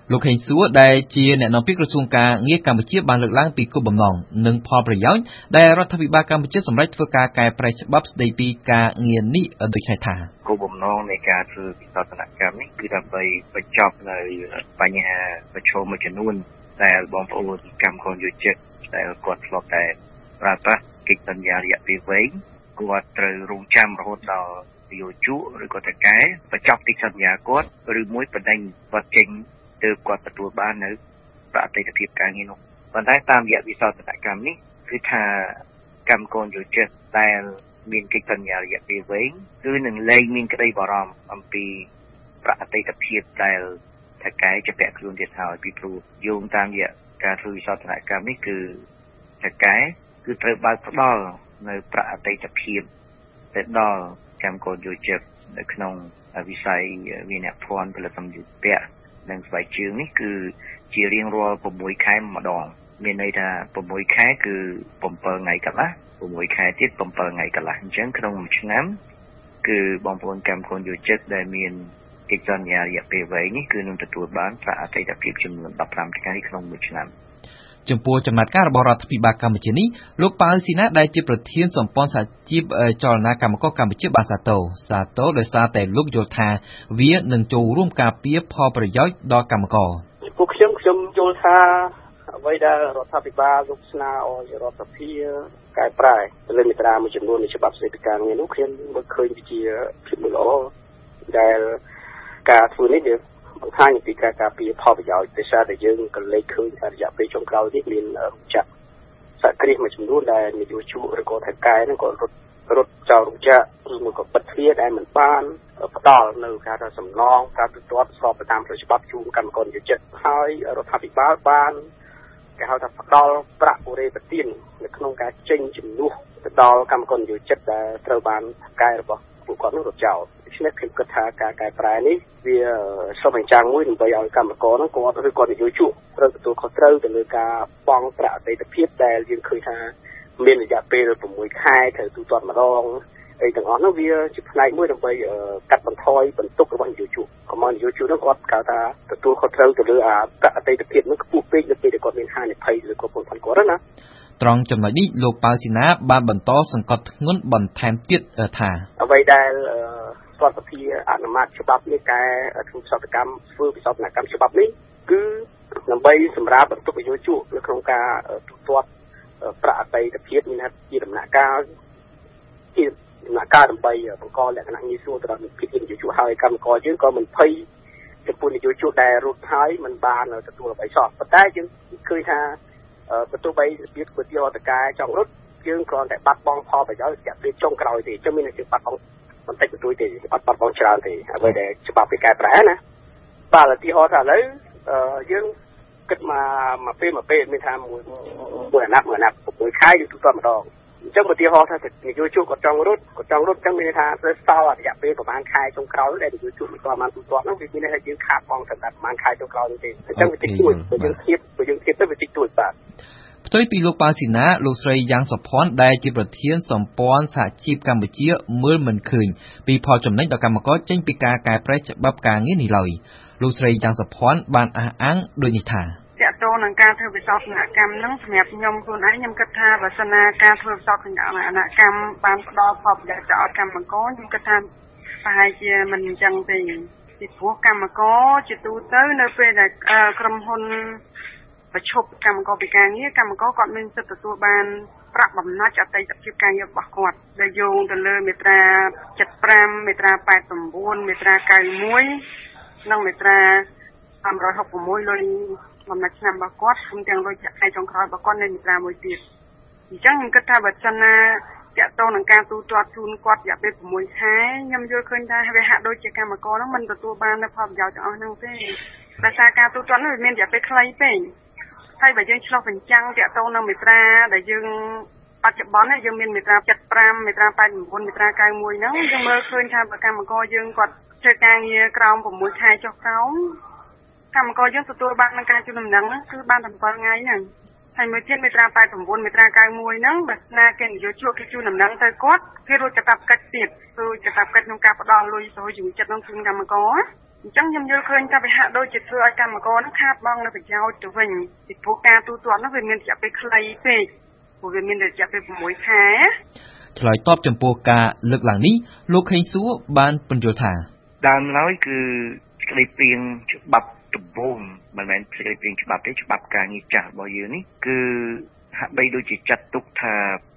លោកហេងសួរដែលជាអ្នកនាំពាក្យក្រសួងការងារកម្ពុជាបានលើកឡើងពីគោលបំណងនិងផលប្រយោជន៍ដែលរដ្ឋាភិបាលកម្ពុជាសម្រេចធ្វើការកែប្រែច្បាប់ស្តីពីការងារនេះដូចនេះថាគោលបំណងនៃការធ្វើវិសោធនកម្មនេះគឺដើម្បីបញ្ចប់នៅបញ្ហាប្រឈមមួយចំនួនដែលបងប្អូនកម្មករយោជិតដែលគាត់ធ្លាប់តែប្រើប្រាស់កិច្ចសន្យារយៈពេលវែងគាត់ត្រូវរងចាំរហូតដល់យោជកឬក៏តកែបញ្ចប់កិច្ចសន្យាគាត់ឬមួយបណ្ដេញគាត់ចេញទើបគាត់ទទួលបាននៅប្រតិបត្តិភាពការងារនោះប៉ុន្តែតាមរយៈវិសោធនកម្មនេះគឺថាកម្មករយោជិតដែលមានកិច្ចសន្យារយៈពេលវែងគឺនឹងលែងមានក្តីបារម្ភអំពីប្រតិបត្តិភាពដែលតកែជាពាក់ខ្លួនទៀតហើយពីព្រោះយោងតាមរយៈការធ្វើវិសោធនកម្មនេះគឺតកែគឺត្រូវបើកផ្ដល់នៅប្រតិបត្តិភាពទៅដល់កម្មករយោជិតនៅក្នុងវិស័យវិញ្ញាភ័ណ្ឌផលិតកម្មយុទ្ធៈនិងស្បែកជើងនេះគឺជារៀងរាល់6ខែម្ដងមានន័យថា6ខែគឺ7ថ្ងៃកន្លះ6ខែទៀត7ថ្ងៃកន្លះអញ្ចឹងក្នុងមួយឆ្នាំគឺបងប្អូនកម្មករយោជិតដែលមានកិច្ចសន្យារយៈពេលវែងនេះគឺនឹងទទួលបានប្រតិបត្តិភាពចំនួន15ថ្ងៃក្នុងមួយឆ្នាំចំពោះចំណាត់ការរបស់រដ្ឋាភិបាលកម្ពុជានេះលោកប៉ៅស៊ីណាដែលជាប្រធានសម្ព័ន្ធសហជីពចលនាកម្មករកម្ពុជាបានសាទរដោយសារតែលោកយល់ថាវានឹងចូលរួមការពារផលប្រយោជន៍ដល់កម្មករពួកខ្ញុំយល់ថាអ្វីដែលរដ្ឋាភិបាលលោកស្នើឲ្យរដ្ឋសភាកែប្រែទៅលើមាត្រាមួយចំនួននៃច្បាប់ស្តីពីការងារនោះខ្ញុំមើលឃើញជាភាពល្អដែលការធ្វើនេះវាបង្ហាញពីការការពារផលប្រយោជន៍ដោយសារតែយើងក៏លេចឃើញថារយៈពេលចុងក្រោយនេះមានចាក់សហគ្រាសមួយចំនួនដែលនយោជកឬក៏ថៃកែហ្នឹងក៏រត់ចោលរោងចក្រឬមួយក៏បិទទ្វារដែលមិនបានផ្ដល់នៅការសំណងការទូទាត់ស្របទៅតាមច្បាប់ជូនកម្មករយោជិតហើយរដ្ឋាភិបាលបានគេហៅថាផ្ដល់ប្រាក់បូរេប្រទាននៅក្នុងការចេញជំនួសទៅដល់កម្មករយោជិតដែលត្រូវបានថៃកែរបស់ពួកគាត់នោះរត់ចោលដូច្នេះខ្ញុំគិតថាការកែប្រែនេះវាសូមបញ្ចាំងមួយដើម្បីឲ្យកម្មករនោះគាត់ឬក៏នយោជកត្រូវទទួលខុសត្រូវទៅលើការបង់ប្រាក់អតីតភាពដែលយើងឃើញថាមានរយៈពេល6ខែត្រូវទូទាត់ម្ដងអីទាំងអស់នោះវាជាផ្នែកមួយដើម្បីកាត់បន្ថយបន្ទុករបស់នយោជកកុំឲ្យនយោជកនោះគាត់កៅថាទទួលខុសត្រូវទៅលើប្រាក់អតីតភាពនោះខ្ពស់ពេកនៅពេលដែលគាត់មានហានិភ័យឬក៏ពលរដ្ឋគាត់ណាត្រង់ចំណុចនេះលោកប៉ៅស៊ីណាបានបន្តសង្កត់ធ្ងន់បន្ថែមទៀតថាអ្វីដែលរដ្ឋសភាអនុម័តច្បាប់នេះកែធ្វើវិសោធកម្មធ្វើវិសោធនកម្មច្បាប់នេះគឺដើម្បីសម្រាប់បន្ទុកនយោជកនៅក្នុងការទូទាត់ប្រាក់អតីតភាពមានជាដំណាក់កាលដើម្បីបង្កលក្ខណៈងាយស្រួលទៅដល់ភាពនយោជកហើយកម្មករយើងក៏មិនភ័យចំពោះនយោជកដែលរត់ហើយមិនបានទទួលអ្វីសោះប៉ុន្តែយើងឃើញថាបន្ទោះបីរបៀបវិទ្យាតកែចង់រត់យើងគ្រាន់តែបាត់បង់ផលប្រយោជន៍រយៈពេលចុងក្រោយទេចឹងមានតែបាត់បង់បន្តិចបន្តួចទេបាត់បង់ច្រើនទេអ្វីដែលច្បាប់វាកែប្រែណាបាទឧទាហរណ៍ថាឥឡូវយើងគិតមកពេលមានថាមួយអាណត្តិ6ខែយើងទូទាត់ម្ដងអញ្ចឹងឧទាហរណ៍ថានយោជកគាត់ចង់រត់ចឹងមានថាត្រូវស្ទល់រយៈពេលប្រហែលខែចុងក្រោយដែលនយោជកមិនបានទូទាត់នោះវាមានថាយើងខាតបង់តែប្រហែលខែចុងក្រោយនេះទេអញ្ចឹងវាតិចតួចបើយើងធៀបទៅវាតិចតួចបាទផ្ទុយពីលោកប៉ៅស៊ីណាលោកស្រីយ៉ាងសុភ័ណ្ឌដែលជាប្រធានសម្ព័ន្ធសហជីពកម្ពុជាមើលមិនឃើញពីផលចំណេញដល់កម្មករចេញពីការកែប្រែច្បាប់ការងារនេះឡើយលោកស្រីយ៉ាងសុភ័ណ្ឌបានអះអាងដូចនេះថាតើតើនឹងការធ្វើវិសោធនកម្មហ្នឹងសម្រាប់ខ្ញុំខ្លួនឯងខ្ញុំគិតថាបើសិនណាការធ្វើវិសោធនកម្មបានផ្ដល់ផលប្រយោជន៍ដល់កម្មករខ្ញុំគិតថាប្រហែលជាមិនអញ្ចឹងទេពីព្រោះកម្មករជាទូទៅនៅពេលដែលក្រុមហ៊ុនប្រឈប់កម្មករពីការងារកម្មករគាត់មានសិទ្ធិទទួលបានប្រាក់បំណាច់អតីតភាពការងាររបស់គាត់ដែលយោងទៅលើមាត្រា75មាត្រា89មាត្រា91និងមាត្រា566លុយបំណាច់ឆ្នាំរបស់គាត់រួមទាំងលុយចាក់ខែចុងក្រោយរបស់គាត់នៅមាត្រាមួយទៀតអញ្ចឹងខ្ញុំគិតថាបើសិនណាតកតងនឹងការទូទាត់ជូនគាត់រយៈពេល6ខែខ្ញុំយល់ឃើញថាវាហាក់ដូចជាកម្មករហ្នឹងមិនទទួលបាននូវផលប្រយោជន៍ទាំងអស់ហ្នឹងទេដោយសារការទូទាត់នោះវាមានរយៈពេលខ្លីពេកហើយបើយើងឆ្លោះបញ្ចាំងតកតងនឹងមាត្រាដែលយើងបច្ចុប្បន្នយើងមានមាត្រា75មាត្រា89មាត្រា91ហ្នឹងយើងមើលឃើញថាបើកម្មករយើងគាត់ធ្វើការងារក្រោម6ខែចុះក្រោមកម្មករយើងទទួលបាននឹងការជូនដំណឹងគឺបានតែ7ថ្ងៃហ្នឹងហើយមួយទៀតមាត្រា89មាត្រា91ហ្នឹងបើណាគេនយោជកគេជូនដំណឹងទៅគាត់គេរួចកាតព្វកិច្ចទៀតរួចកាតព្វកិច្ចក្នុងការផ្ដល់លុយសហជីវជាតិនឹងជូនកម្មករអចឹងខ្ញុំយល់ឃើញថាវាហាក់ដូចជាធ្វើឲ្យកម្មករនឹងខាតបង់នៅប្រយោជន៍ទៅវិញពីព្រោះការទូទាត់នោះវាមានរយៈពេលខ្លីពេកព្រោះវាមានរយៈពេល6ខែឆ្លើយតបចំពោះការលើកឡើងនេះលោកខេងសួរបានពន្យល់ថាដើមឡើយគឺក្តីព្រៀងច្បាប់ដំបូងមិនមែនក្តីព្រៀងច្បាប់ទេច្បាប់ការងារចាស់របស់យើងនេះគឺហាក់បីដូចជាចាត់ទុកថា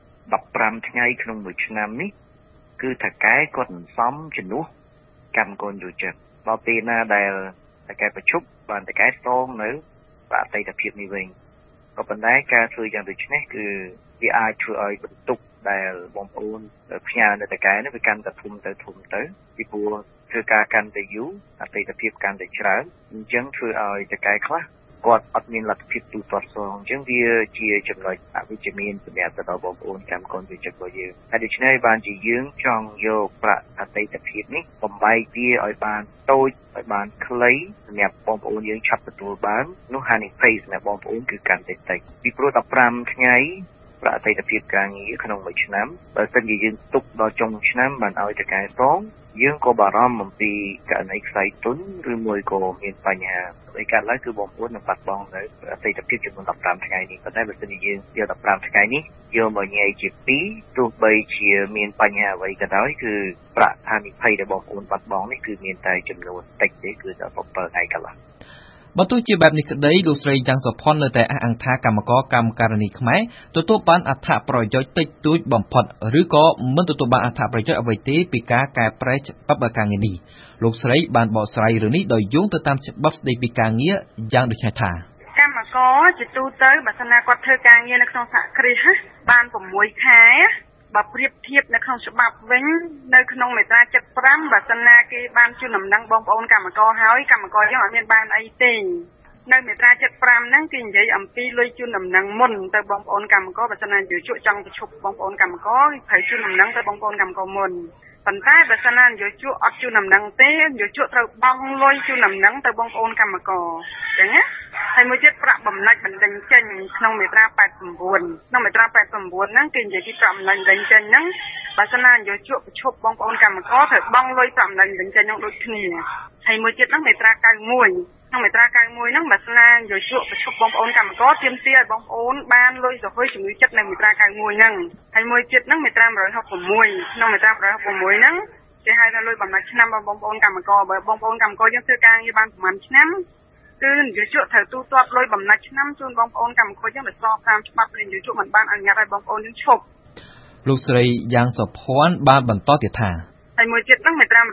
15ថ្ងៃក្នុងមួយឆ្នាំនេះគឺថៅកែគាត់មិនសមជំនួសកម្មករយោជិតដល់ពេលណាដែលថៅកែប្រជុំបានថៅកែសងនៅអតីតភាពនេះវិញក៏ប៉ុន្តែការធ្វើយ៉ាងដូចនេះគឺវាអាចធ្វើឲ្យបន្ទុកដែលបងប្អូនផ្ញើនៅថៅកែនេះវាកាន់តែធំទៅពីព្រោះធ្វើការកាន់តែយូរអតីតភាពកាន់តែច្រើនអញ្ចឹងធ្វើឲ្យថៅកែខ្លះគាត់អត់មានលទ្ធភាពទូទាត់សងអញ្ចឹងវាជាចំណុចអវិជ្ជមានសម្រាប់ទៅដល់បងប្អូនកម្មករវិចិត្ររបស់យើងហើយដូច្នេះបានជាយើងចង់យកប្រាក់អតីតភាពនេះបំបែកវាឲ្យបានតូចឲ្យបានខ្លីសម្រាប់បងប្អូនយើងឆាប់ទទួលបាននោះហានិភ័យសម្រាប់បងប្អូនគឺកាន់តែតិចពីព្រោះ15ថ្ងៃប្រាក់អតីតភាពការងារក្នុងមួយឆ្នាំបើសិនជាយើងទុកដល់ចុងឆ្នាំបានឲ្យតកែសងយើងក៏បារម្ភអំពីករណីខ្សែទុនឬមួយក៏មានបញ្ហាដោយការឡើងគឺបងប្អូននឹងបាត់បង់នៅអតីតភាពចំនួន15ថ្ងៃនេះប៉ុន្តែបើសិនជាយើងយក15ថ្ងៃនេះយកមកញែកជា2ទោះបីជាមានបញ្ហាអ្វីក៏ដោយគឺប្រាក់ហានិភ័យដែលបងប្អូនបាត់បង់នេះគឺមានតែចំនួនតិចទេគឺតែ7ថ្ងៃកន្លះបើទោះជាបែបនេះក្តីលោកស្រីយ៉ាងសុផុននៅតែអះអាងថាកម្មករកម្មការិនីខ្មែរទទួលបានអត្ថប្រយោជន៍តិចតួចបំផុតឬក៏មិនទទួលបានអត្ថប្រយោជន៍អ្វីទេពីការកែប្រែច្បាប់ការងារនេះលោកស្រីបានបកស្រាយរឿងនេះដោយយោងទៅតាមច្បាប់ស្តីពីការងារយ៉ាងដូចនេះថាកម្មករជាទូទៅបើសិនណាគាត់ធ្វើការងារនៅក្នុងសហគ្រាសបាន6ខែបើប្រៀបធៀបនៅក្នុងច្បាប់វិញនៅក្នុងមាត្រា75បើសិនណាគេបានជូនដំណឹងបងប្អូនកម្មករហើយកម្មករយើងអត់មានបានអីទេនៅមាត្រា75ហ្នឹងគេនិយាយអំពីលុយជូនដំណឹងមុនទៅបងប្អូនកម្មករបើសិនណាយោជកចង់ប្រជុំបងប្អូនកម្មករត្រូវជូនដំណឹងទៅបងប្អូនកម្មករមុនប៉ុន្តែបើសិនណាយោជកអត់ជូនដំណឹងទេយោជកត្រូវបង់លុយជូនដំណឹងទៅបងប្អូនកម្មករអញ្ចឹងណាហើយមួយទៀតប្រាក់បំណាច់បណ្ដឹងចេញក្នុងមាត្រា89ក្នុងមាត្រា89ហ្នឹងគេនិយាយពីប្រាក់បំណាច់បណ្ដឹងចេញហ្នឹងបើសិនណាយោជកប្រជុំបងប្អូនកម្មករត្រូវបង់លុយប្រាក់បំណាច់បណ្ដឹងចេញហ្នឹងដូចគ្នាហើយមួយទៀតហ្នឹងមាត្រា91ក្នុងមាត្រា91ហ្នឹងបើសិនណាយោជកប្រជុំបងប្អូនកម្មករទាមទារឲ្យបងប្អូនបានលុយសហគមន៍ជំនួយចិត្តនៅមាត្រា91ហ្នឹងហើយមួយទៀតហ្នឹងមាត្រា166ក្នុងមាត្រា166ហ្នឹងគេហៅថាលុយបំណាច់ឆ្នាំបងប្អូនកម្មករបើបងប្អូនកម្មករយើងធ្វើការងារបានប្រហែលឆ្នាំគឺយោជកត្រូវទូទាត់លុយបំណាច់ឆ្នាំជូនបងប្អូនកម្មករយើងដោយស្របតាមច្បាប់យោជកមិនបានអនុញ្ញាតឲ្យបងប្អូនយើងឈប់លោកស្រីយ៉ាងសុភ័ណ្ឌបានបន្តទៀតថាហើយមួយទៀតហ្នឹងមាត្រា116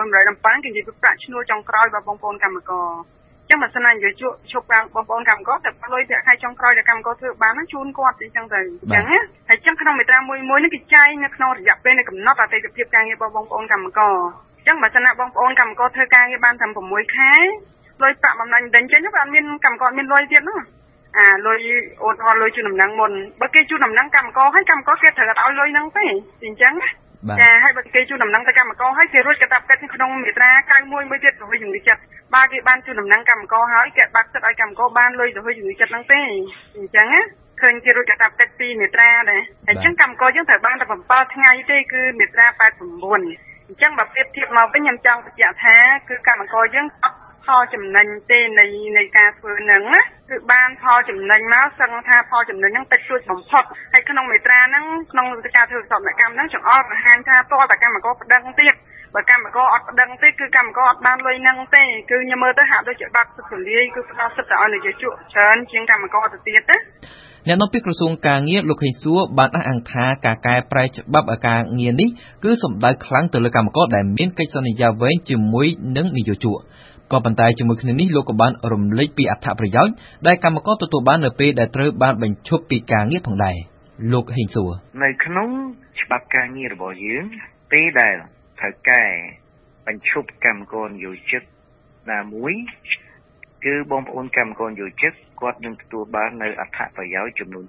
117គេនិយាយពីប្រាក់ឈ្នួលចុងក្រោយរបស់បងប្អូនកម្មករចឹងបើសិនណាយោជកឈប់ខាងបងប្អូនកម្មករតែលុយប្រាក់ខែចុងក្រោយដែលកម្មករធ្វើបានហ្នឹងជូនគាត់អញ្ចឹងទៅអញ្ចឹងណាហើយចឹងក្នុងមាត្រា11ហ្នឹងគេចែងនៅក្នុងរយៈពេលនៃកំណត់អតីតភាពការងាររបស់បងប្អូនកម្មករអញ្ចឹងបើសិនណាបងប្អូនកម្មករធ្វើការងារបានត្រឹម6ខែលុយប្រាក់បំណាច់ដេញចេញហ្នឹងវាអត់មានកម្មករមានលុយទៀតនោះលុយអូនអត់លុយជូនដំណឹងមុនបើគេជូនដំណឹងកម្មករហើយកម្មករគេត្រូវអត់ឲ្យលុយហ្នឹងទេអញ្ចឹងចាហើយបើគេជូនដំណឹងទៅកម្មករហើយគេរួចកាតព្វកិច្ចក្នុងមាត្រា91មួយទៀតរហូតជំនួយចិត្តបើគេបានជូនដំណឹងកម្មករហើយគេបាក់ទឹកឲ្យកម្មករបានលុយរហូតជំនួយចិត្តហ្នឹងទេអញ្ចឹងណាឃើញគេរួចកាតព្វកិច្ចពីមាត្រាដែរហើយអញ្ចឹងកម្មករយើងត្រូវបានតែ7ថ្ងៃទេគឺមាត្រា89អញ្ចឹងបើប្រៀបធៀបមកវិញខ្ញុំចង់បញ្ជាក់ថាគឺកម្មករយើងអត់ផលចំណេញទេនៃការធ្វើហ្នឹងណាគឺបានផលចំណេញមកសឹងថាផលចំណេញហ្នឹងតិចតួចបំផុតហើយក្នុងមាត្រាហ្នឹងក្នុងការធ្វើសកម្មកម្មហ្នឹងចង្អុលបង្ហាញថាតើកម្មករប្តឹងទៀតបើកម្មករអត់ប្តឹងទេគឺកម្មករអត់បានលុយហ្នឹងទេគឺខ្ញុំមើលទៅហាក់ដូចជាបាត់សិទ្ធិលាយគឺផ្ដល់សិទ្ធិឲ្យនយោជកច្រើនជាងកម្មករទៅទៀតណាអ្នកនាំពាក្យក្រសួងការងារលោកខេងសួរបានអះអាងថាការកែប្រែច្បាប់ការងារនេះគឺសំដៅខ្លាំងទៅលើកម្មករដែលមានកិច្ចសន្យាវែងជាមួយនឹងនយោជកក៏ប៉ុន្តែជាមួយគ្នានេះលោកក៏បានរំលេចពីអត្ថប្រយោជន៍ដែលកម្មករទទួលបាននៅពេលដែលត្រូវបានបញ្ឈប់ពីការងារផងដែរលោកហេងសួរនៅក្នុងច្បាប់ការងាររបស់យើងពេលដែលត្រូវកែបញ្ឈប់កម្មករនយោជកណាមួយគឺបងប្អូនកម្មករនយោជកគាត់នឹងទទួលបាននៅអត្ថប្រយោជន៍ចំនួន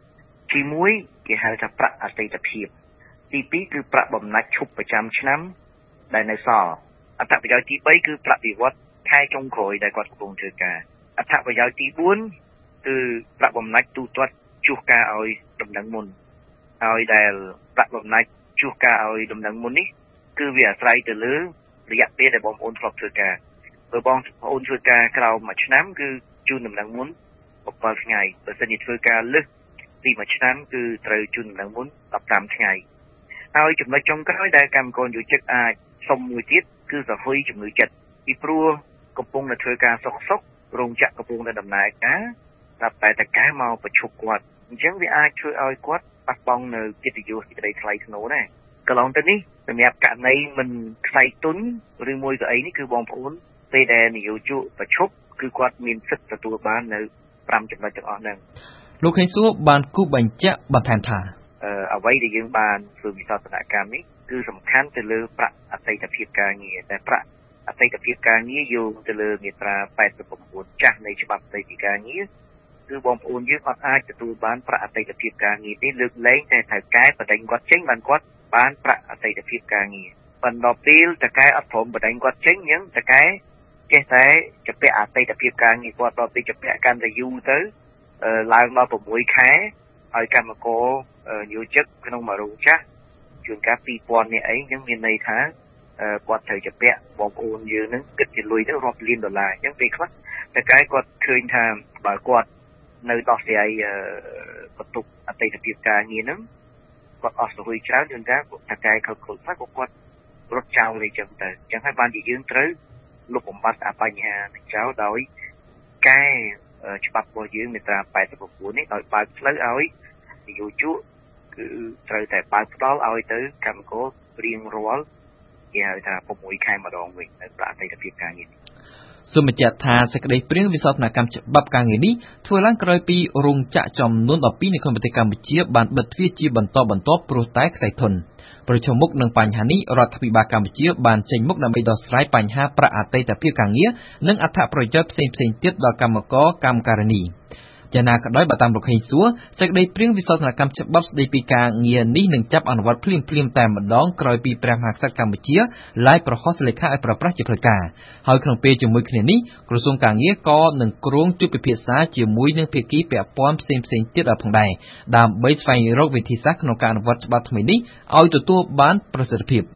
5ទី1គេហៅថាប្រាក់អតីតភាពទី2គឺប្រាក់បំណាច់ឈប់ប្រចាំឆ្នាំដែលនៅសល់អត្ថប្រយោជន៍ទី3គឺប្រាក់បៀវត្សខែចុងក្រោយដែលគាត់កំពុងធ្វើការអត្ថប្រយោជន៍ទី4គឺប្រាក់បំណាច់ទូទាត់ជួសការឲ្យដំណឹងមុនហើយដែលប្រាក់បំណាច់ជួសការឲ្យដំណឹងមុននេះគឺវាអាស្រ័យទៅលើរយៈពេលដែលបងប្អូនធ្លាប់ធ្វើការបើបងប្អូនធ្វើការក្រៅមួយឆ្នាំគឺជូនដំណឹងមុន7ថ្ងៃបើសិនជាធ្វើការលើសពីមួយឆ្នាំគឺត្រូវជូនដំណឹងមុន15ថ្ងៃហើយចំណុចចុងក្រោយដែលកម្មករយោជិកអាចសុំមួយទៀតគឺសហុយជំងឺចិត្តពីព្រោះកំពុងតែធ្វើការសុខរោងចក្រកំពុងតែដំណើរការតែតកែមកប្រជុំគាត់អញ្ចឹងវាអាចធ្វើឲ្យគាត់បាត់បង់នៅកិត្តិយសសេចក្តីថ្លៃថ្នូរដែរកន្លងទៅនេះសម្រាប់ករណីមិនខ្សែទុនឬមួយក៏អីនេះគឺបងប្អូនពេលដែលនយោជកប្រជុំគឺគាត់មានសិទ្ធិទទួលបាននៅ5ចំណុចទាំងអស់ហ្នឹងលោកខេងសួរបានគូបញ្ជាក់បន្ថែមថាអ្វីដែលយើងបានធ្វើវិសោធនកម្មនេះគឺសំខាន់ទៅលើប្រាក់អតីតភាពការងារតែប្រាក់អតីតភាពការងារយោងទៅលើមាត្រា89ចាស់នៃច្បាប់ស្តីពីការងារគឺបងប្អូនយើងអត់អាចទទួលបានប្រាក់អតីតភាពការងារទេលើកលែងតែថៅកែបដិញគាត់ចេញបានគាត់បានប្រាក់អតីតភាពការងារបណ្ដោះពេលតកែអត់ព្រមបដិញគាត់ចេញអញ្ចឹងតកែចេះតែចាប់ពាក់អតីតភាពការងារគាត់ដល់ពេលចាប់ពាក់កាន់តែយូរទៅឡើងដល់6ខែហើយកម្មករយោជិកក្នុងមួយរោងចក្រជួនកាល2000នាក់អីអញ្ចឹងមានន័យថាគាត់ត្រូវចាប់ពាក់បងប្អូនយើងនឹងគិតជាលុយទៅរាប់លានដុល្លារអញ្ចឹងពេលខ្លះតកែគាត់ឃើញថាបើគាត់នៅដោះស្រាយបន្ទុកអតីតភាពការងារហ្នឹងគាត់អស់សហុយច្រើនជួនកាលតកែខុសៗខ្លះគាត់រត់ចោលអីចឹងទៅអញ្ចឹងហើយបានជាយើងត្រូវលុបបំបត្តិបញ្ហានេះចោលដោយកែច្បាប់របស់យើងមាត្រា89នេះដោយបើកផ្លូវឲ្យនយោជកគឺត្រូវតែបើកផ្ដល់ឲ្យទៅកម្មកររៀងរាល់គេហៅថា6ខែម្ដងវិញនៅប្រាក់អតីតភាពការងារសូមបញ្ជាក់ថាសេចក្តីព្រាងវិសោធនកម្មច្បាប់ការងារនេះធ្វើឡើងក្រោយពីរោងចក្រចំនួន12នៅក្នុងប្រទេសកម្ពុជាបានបិទទ្វារជាបន្តបន្ទាប់ព្រោះតែខ្សែធនប្រឈមមុខនឹងបញ្ហានេះរដ្ឋាភិបាលកម្ពុជាបានចេញមុខដើម្បីដោះស្រាយបញ្ហាប្រាក់អតីតភាពការងារនិងអត្ថប្រយោជន៍ផ្សេងៗទៀតដល់កម្មករកម្មការិនីយ៉ាងណាក៏ដោយបើតាមលោកហេងសួរសេចក្តីព្រាងវិសោធនកម្មច្បាប់ស្តីពីការងារនេះនឹងចាប់អនុវត្តភ្លាមៗតែម្ដងក្រោយពីព្រះមហាក្សត្រកម្ពុជាឡាយប្រហោះសលេខាឲ្យប្រើប្រាស់ជាផ្លូវការហើយក្នុងពេលជាមួយគ្នានេះក្រសួងការងារក៏នឹងគ្រោងជួបពិភាក្សាជាមួយនឹងភាគីពាក់ព័ន្ធផ្សេងៗទៀតផងដែរដើម្បីស្វែងរកវិធីសាស្ត្រក្នុងការអនុវត្តច្បាប់ថ្មីនេះឲ្យទទួលបានប្រសិទ្ធភាព